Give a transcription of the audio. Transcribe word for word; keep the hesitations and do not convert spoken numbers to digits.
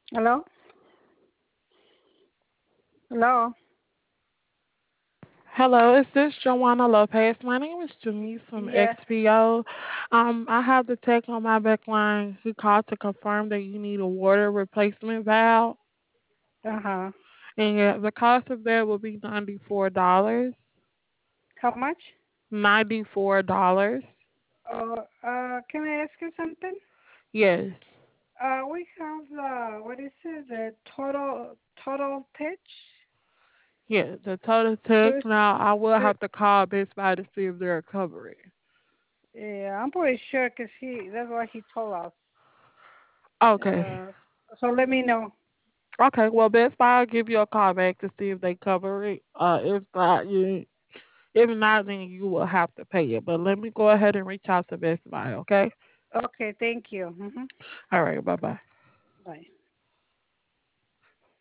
Hello? Hello? Hello, is this Joanna Lopez? My name is Janice from Yes. X P O. Um, I have the tech on my back line. He called to confirm that you need a water replacement valve, Uh-huh. and uh, the cost of that will be ninety-four dollars. How much? Ninety-four dollars. Uh, uh, can I ask you something? Yes, Uh, we have, uh, what is it, the total, total pitch? yes. The total Do, tech. Now I will do, have to call Best Buy to see if they're covering. yeah, I'm pretty sure because he, that's what he told us. Okay. Uh, so let me know. Okay. Well, Best Buy will give you a call back to see if they cover it. Uh, if not, you If not, then you will have to pay it. But let me go ahead and reach out to Best Buy, okay? Okay, thank you. Mm-hmm. All right, bye bye. Bye.